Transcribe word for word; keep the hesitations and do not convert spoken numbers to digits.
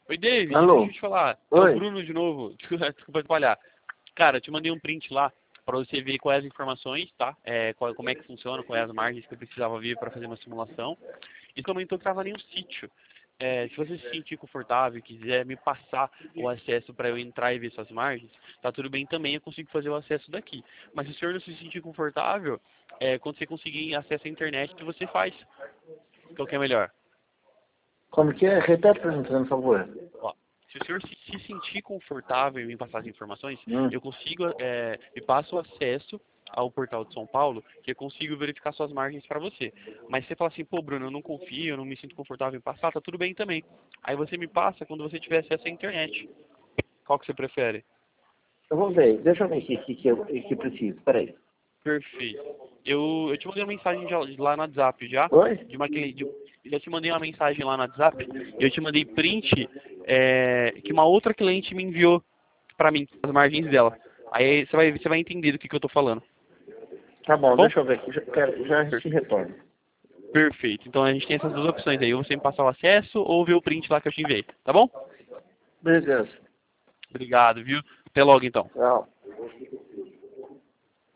Oi, David, Alô? deixa eu te falar. É Oi? o Bruno de novo. Desculpa desculpa atrapalhar. Cara, eu te mandei um print lá para você ver quais as informações, tá? É, qual- como é que funciona, quais as margens que eu precisava ver para fazer uma simulação. E comentou que estava em um sítio. É, se você se sentir confortável e quiser me passar o acesso para eu entrar e ver suas margens, tá tudo bem também, eu consigo fazer o acesso daqui. Mas se o senhor não se sentir confortável, é, quando você conseguir acesso à internet, você faz. Qual que é melhor? Como que é? Repete para mim, por favor. Ó, se o senhor se, se sentir confortável em me passar as informações, Hum. eu consigo, é, me passo o acesso ao portal de São Paulo, que eu consigo verificar suas margens para você. Mas se você fala assim, pô, Bruno, eu não confio, eu não me sinto confortável em passar, tá tudo bem também. Aí você me passa quando você tiver acesso à internet. Qual que você prefere? Eu vou ver. Deixa eu ver aqui o que, que, eu- que preciso. Peraí. Perfeito. Eu, eu te mandei uma mensagem já- lá no WhatsApp já, Oi? de uma, que- de, já te mandei uma mensagem lá no WhatsApp, e eu te mandei print é, que uma outra cliente me enviou pra mim, as margens dela. Aí você vai, você vai entender do que, que eu tô falando. Tá Tá bom, bom? deixa eu ver aqui. Já, quero, já Per- te retorno. Perfeito. Então a gente tem essas duas opções aí. Ou você me passar o acesso ou ver o print lá que eu te enviei. Tá bom? Beleza. Obrigado, viu? Até logo então. Tchau.